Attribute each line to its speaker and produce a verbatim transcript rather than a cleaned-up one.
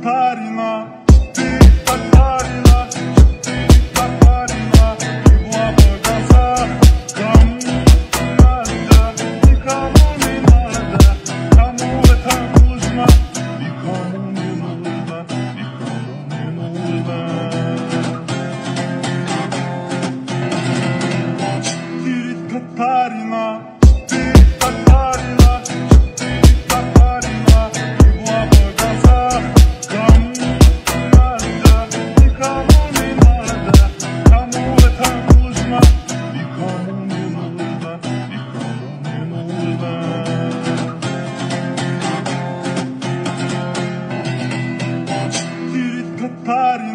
Speaker 1: Catarina, ti Catarina, ti Catarina, ti vuoi băgața, cam nada, ti cam nada, cam uita нужна, ti cam не нужна, ti cam не нужна. Ти Catarina, ti Catarina, ti Catarina, ti vuoi băgața, cam nada, ti cam nada, cam uita нужна, ti cam не нужна, ti cam не нужна. Ti Catarina.